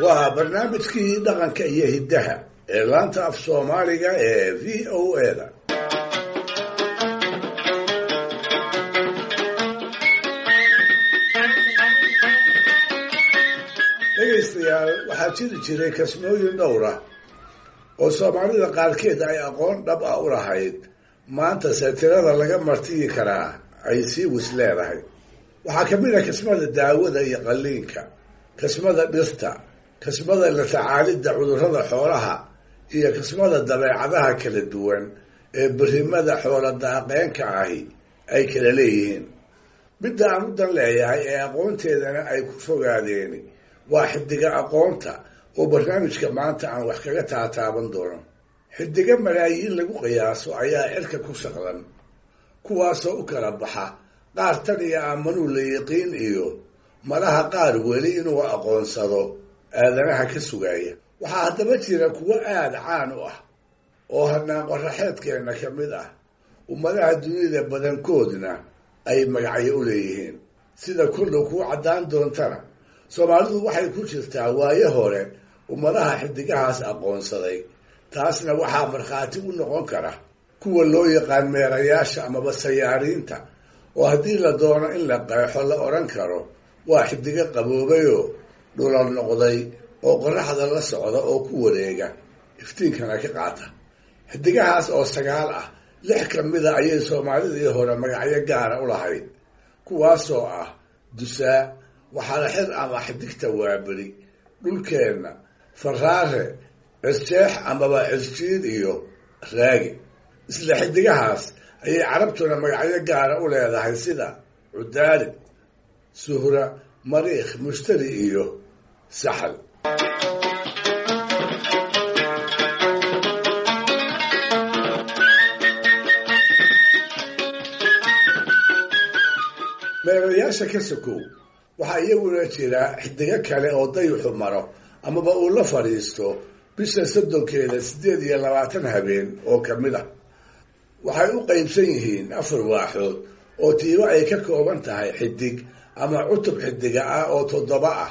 waa barnaamijkii dhaqanka iyo hiddaha ee laanta af soomaaliga ee v o a-da dhegaystayaal waxaa jiri jiray kasmooyin dhowr ah oo soomaalida qaarkeed ay aqoon dhab ah u lahayd maantase tirada laga martiyi karaa ay sii wis leedahay waxaa ka mid ah kasmada daawada iyo qalliinka kasmada dhirta kasmada la tacaalidda cudurrada xoolaha iyo kasmada dabeecadaha kala duwan ee berrimada xoola daaqeenka ahi ay kala leeyihiin midda aan u dan leeyahay ee aqoonteedana ay ku fogaadeen waa xidiga aqoonta oo barnaamijka maanta aan wax kaga taataaban doono xidiga malaayiin lagu qiyaaso ayaa cirka ku shaqlan kuwaasoo u kala baxa qaar tan iyo aamanuu la yiqiin iyo malaha qaar weli inuu aqoonsado aadanaha ka sugaya waxaa haddaba jira kuwo aada caan u ah oo hanaan qoraxeedkeenna ka mid ah ummadaha dunida badankoodna ay magacyo u leeyihiin sida kullu kuu caddaan doontana soomaalidu waxay ku jirtaa waayo hore ummadaha xidigahaas aqoonsaday taasna waxaa markhaati u noqon kara kuwa loo yaqaan meerayaasha amaba sayaariinta oo haddii la doono in la qeexo la odhan karo waa xidigo qaboobayoo dhulal noqday oo qoraxda la socda oo ku wareega iftiinkana ka qaata xidigahaas oo 9 ah 6 ka mida ayay soomaalidii hore magacyo gaara u lahayd kuwaasoo ah dusaa waxaala xir ama xidigta waaberi dhulkeenna faraare cisjeex amaba cisjiid iyo raagi isla xidigahaas ayay carabtuna magacyo gaara u leedahay sida cudaalid suhra mariikh mushtari iyo saxal meerayaasha ka sokow waxaa iyaguna jira xidigo kale oo dayuxu maro amaba uu la fadhiisto bisha 30keeda 28 habeen oo ka mid ah waxay u qaybsan yihiin 4 waaxood oo tiibo ay ka kooban tahay xidig ama cutub xidiga ah oo 7 ah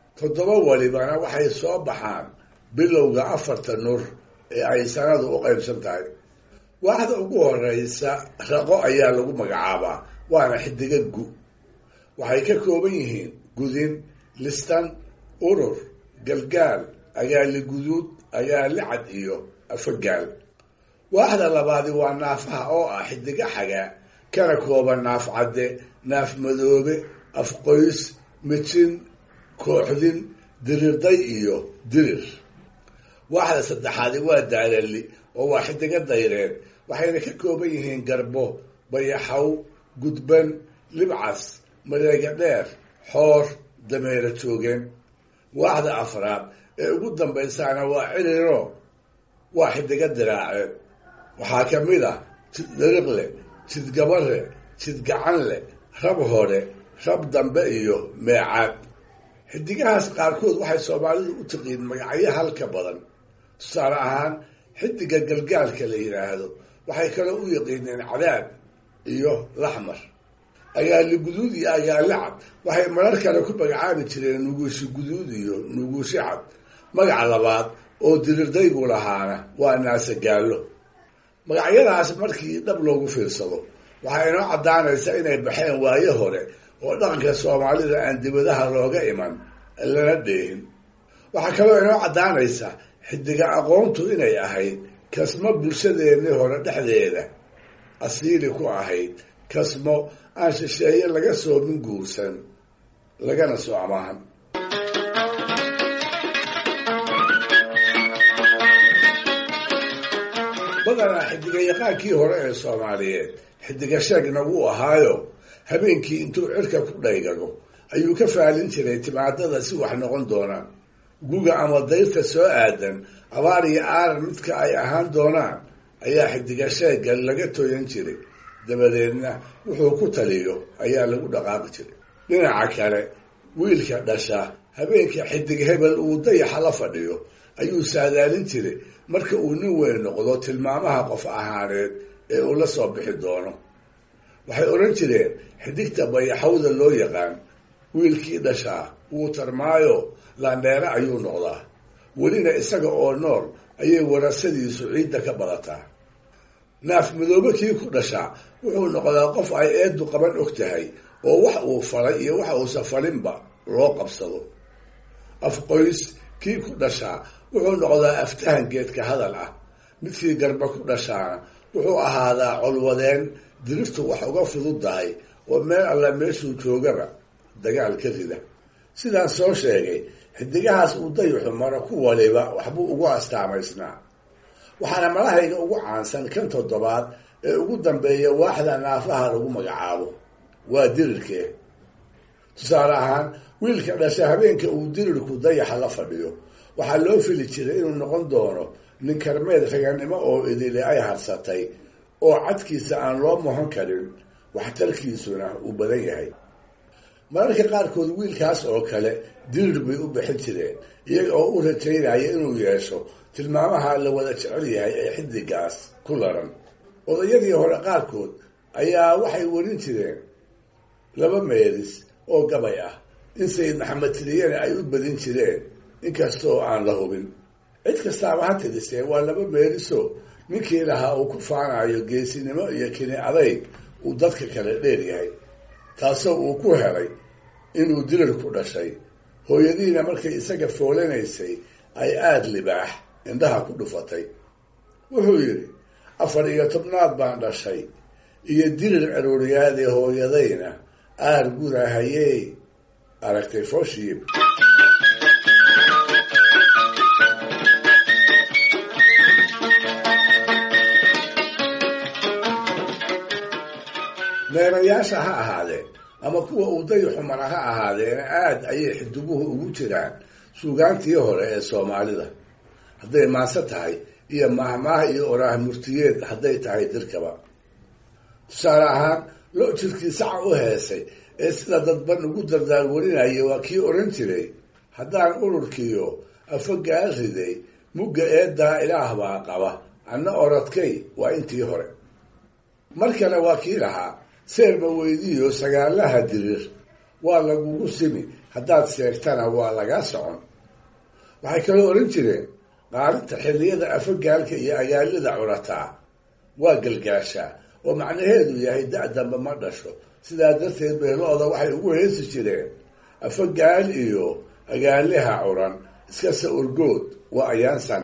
7 walibana waxay soo baxaan bilowga 4 nur ee ay sanadu u qaybsan tahay waaxda ugu horeysa raqo ayaa lagu magacaabaa waana xidiga gu waxay ka kooban yihiin gudin listan urur galgaal agaali guduud agaali cad iyo afagaal waaxda labaadi waa naafaha oo ah xidiga xagaa kana kooban naaf cadde naaf madoobe afqoys mijin kooxdin dirirday iyo dirir waaxda saddexaadi waa daalali oo waa xidiga dayreed waxayna ka kooban yihiin garbo bayaxaw gudban libcas mareega dheer xoor dameera joogeen waaxda afraad ee ugu dambaysaana waa ciriro waa xidiga diraaceed waxaa ka mid ah jid dariqle jid gabare jid gacanle rab hore rab dambe iyo meecaad xidigahaas qaarkood waxay soomaalidu u tiqiin magacyo halka badan tusaale ahaan xidiga galgaalka la yidhaahdo waxay kaloo u yaqiineen cadaab iyo laxmar agaali guduud iyo agaali cad waxay marar kale ku magacaabi jireen nuguushi guduud iyo nuguushi cad magaca labaad oo dirirdaygu lahaana waa naasagaallo magacyadaas markii dhab loogu fiirsado waxaa inoo caddaanaysa inay baxeen waayo hore oo dhaqanka soomaalida aan dibadaha looga iman lana dheehin waxaa kaloo inoo caddaanaysa xidiga aqoontu inay ahayd kasmo bulshadeennii hore dhexdeeda asiili ku ahayd kasmo aan shisheeye laga soo minguursan lagana soo amaahan badanaa xidiga yaqaankii hore ee soomaaliyeed xidiga sheegna wuu ahaayo habeenkii intuu cirka ku dhaygago ayuu ka faalin jiray timaadada si wax noqon doonaan guga ama dayrta soo aadan abaar iyo aaran midka ay ahaan doonaan ayaa xidiga sheega laga tooyan jiray dabadeedna wuxuu ku taliyo ayaa lagu dhaqaaqi jiray dhinaca kale wiilka dhasha habeenkii xidig hebel uu dayaxa la fadhiyo ayuu saadaalin jiray marka uu nin weyn noqdo tilmaamaha qof ahaaneed ee uu la soo bixi doono waxay odhan jireen xidigta bayaxawda loo yaqaan wiilkii dhashaa wuu tarmaayo laandheere ayuu noqdaa, welina isaga oo nool ayay warasadiisu ciidda ka badataa. naaf madoobe kii ku dhashaa wuxuu noqdaa qof ay eeddu qaban og tahay oo wax uu falay iyo wax uusan falinba loo qabsado. afqoys kii ku dhashaa wuxuu noqdaa aftahan geedka hadal ah, midkii garba ku dhashaana wuxuu ahaadaa colwadeen diriftu wax uga fududdahay oo meel alla meeshuu joogaba dagaal ka rida. sidaan soo sheegay, xidigahaas uu dayuxu maro ku waliba waxbuu ugu astaamaysnaa, waxaana malahayga ugu caansan kan toddobaad ee ugu dambeeya waaxda naafaha lagu magacaabo, waa dirirkee. tusaale ahaan, wiilka dhasha habeenka uu dirirku dayaxa la fadhiyo waxaa loo fili jiray inuu noqon doono nin karmeed raganimo oo idile ay harsatay oo cadkiisa aan loo mohon karin, waxtarkiisuna uu badan yahay. mararka qaarkood wiilkaas oo kale dirir bay u bixin jireen, iyaga oo u rajaynaya inuu yeesho tilmaamaha la wada jecel yahay ee xidigaas ku laran. odayadii hore qaarkood ayaa waxay warin jireen laba meelis oo gabay ah, in sayid maxamed tiriyane ay u badin jireen, inkastoo aan la hubin. cid kastaaba ha tirisee waa laba meeliso ninkii lahaa uu ku faanayo geesinimo iyo kini adayg uu dadka kale dheer yahay, taasoo uu ku helay inuu dirir ku dhashay. hooyadiina markay isaga foolanaysay ay aada libaax indhaha ku dhufatay. wuxuu yidhi, 14 baan dhashay iyo dirir caruuriyaadee hooyadayna aar gudahayey aragtay fooshiib. meerayaasha ha ahaadeen ama kuwa uu dayuxu mara ha ahaadeena aada ayay xidiguhu ugu jiraan suugaantii hore ee soomaalida, hadday maanse tahay iyo mahmaah iyo oraah murtiyeed hadday tahay dirkaba. tusaale ahaan, lo jirkii saca u heesay ee sida dadban ugu dardaar warinaya waa kii odhan jiray, haddaan ururkiiyo afogaal riday mugga eeddaa ilaah baa qaba, anna orodkay waa intii hore. mar kale waa kii lahaa, seerma weydiiyo sagaalaha dirir waa lagugu simi, haddaad sheegtana waa lagaa socon. waxay kaloo odhan jireen, qaarinta xilliyada afogaalka iyo agaalida curataa waa galgaashaa, oo macnaheedu yahay da-damba ma dhasho. sidaa darteed beelooda waxay ugu heesi jireen, afogaal iyo agaaliha curan iskase urgood waa ayaansan.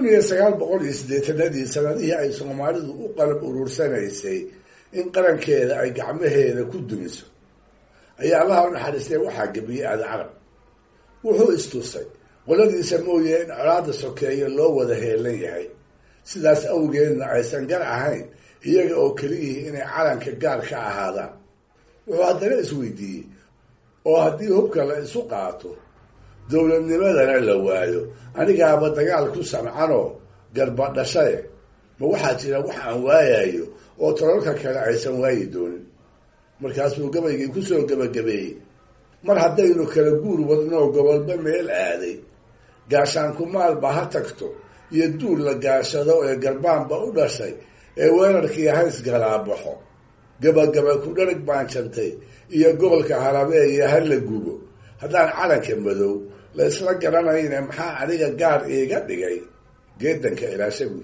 1980 sanadihii ay soomaalidu u qalab uruursanaysay in qarankeeda ay gacmaheeda ku dumiso ayaa allaha u naxariistay waxaa gebiyey aada carab. wuxuu istusay qoladiisa mooye in colaada sokeeye loo wada heelan yahay, sidaas awgeedna aysan gar ahayn iyaga oo keliyihii inay calanka gaar ka ahaadaan. wuxuu haddana isweydiiyey, oo haddii hubka la isu qaato dowladnimadana la waayo, anigaaba dagaal ku samcanoo garba dhashaye, ma waxaa jira wax aan waayayo oo tololka kale aysan waayi doonin? markaasuu gabaygii kusoo gebagabeeyey, mar haddaynu kala guur wadnoo gobolba meel aaday, gaashaanku maalba ha tagto iyo duul la gaashado ee garbaanba u dhashay ee weerarkii hays galaabaxo, gabagaba ku dharag baan jantay iyo gobolka halabeeye ha la gubo, haddaan calanka madow la isla garanayne maxaa aniga gaar iiga dhigay geedanka ilaashagu.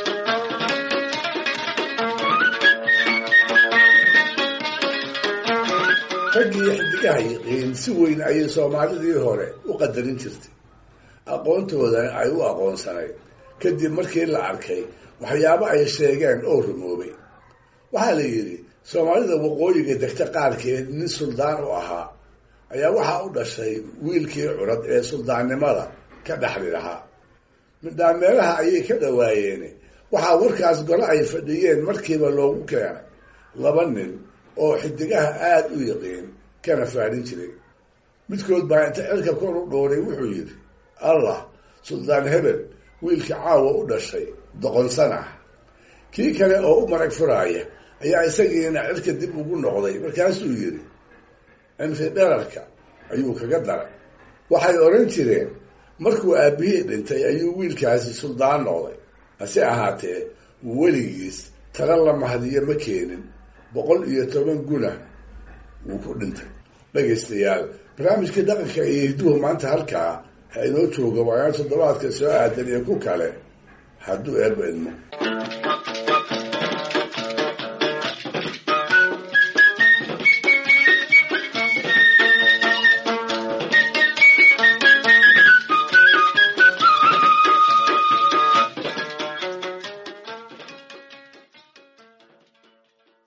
raggii xidigaha yiqiin si weyn ayay soomaalidii hore u qadarin jirtay, aqoontoodana ay u aqoonsanayd kadib markii la arkay waxyaabo ay sheegeen oo rumoobay. waxaa la yidhi, soomaalida waqooyiga degta qaarkeed nin suldaan u ahaa ayaa waxaa u dhashay wiilkii curad ee suldaannimada ka dhaxli lahaa. midhaameelaha ayay ka dhawaayeen, waxaa warkaas gole ay fadhiyeen markiiba loogu keenay 2 nin oo xidigaha aada u yaqiin kana faadhin jiray. midkood baa inta cirka kor u dhooray wuxuu yidhi, allah, suldaan hebel wiilka caawa u dhashay doqonsana. kii kale oo u marag furaaya ayaa isagiina cirka dib ugu noqday, markaasuu yidhi, cimri dherarka ayuu kaga daray. waxay odhan jireen, markuu aabbihii dhintay ayuu wiilkaasi suldaan noqday, hase ahaatee weligiis tala la mahadiyo ma keenin, 110 guna wuu ku dhintay. dhegaystayaal barnaamijkii dhaqanka iyo hidduhu maanta halkaa ha inoo jooga waagaan toddobaadka soo aadan iyo ku kale hadduu eebba idmo